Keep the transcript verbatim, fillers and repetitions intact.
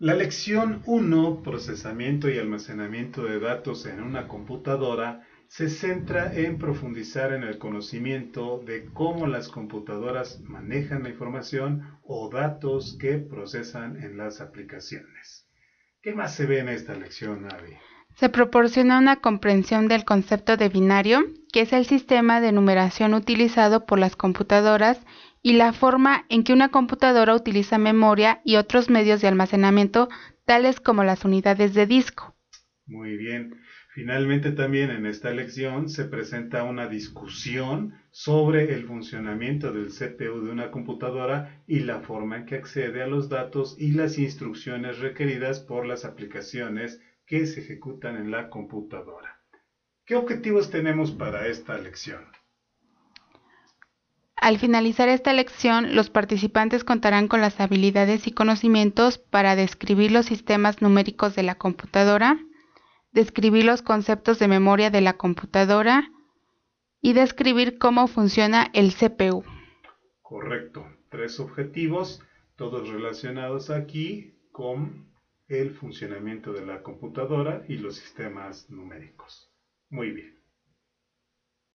La lección uno, procesamiento y almacenamiento de datos en una computadora, se centra en profundizar en el conocimiento de cómo las computadoras manejan la información o datos que procesan en las aplicaciones. ¿Qué más se ve en esta lección, Avi? Se proporciona una comprensión del concepto de binario, que es el sistema de numeración utilizado por las computadoras, y la forma en que una computadora utiliza memoria y otros medios de almacenamiento, tales como las unidades de disco. Muy bien. Finalmente, también en esta lección se presenta una discusión sobre el funcionamiento del C P U de una computadora y la forma en que accede a los datos y las instrucciones requeridas por las aplicaciones que se ejecutan en la computadora. ¿Qué objetivos tenemos para esta lección? Al finalizar esta lección, los participantes contarán con las habilidades y conocimientos para describir los sistemas numéricos de la computadora, describir los conceptos de memoria de la computadora y describir cómo funciona el C P U. Correcto. Tres objetivos, todos relacionados aquí con el funcionamiento de la computadora y los sistemas numéricos. Muy bien.